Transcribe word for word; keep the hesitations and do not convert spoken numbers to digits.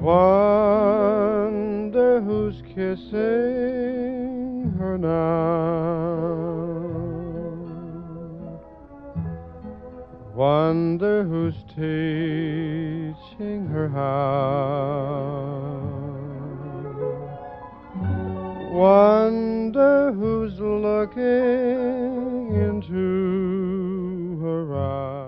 Wonder who's kissing her now. Wonder who's teaching her how. Wonder who's looking into her eyes.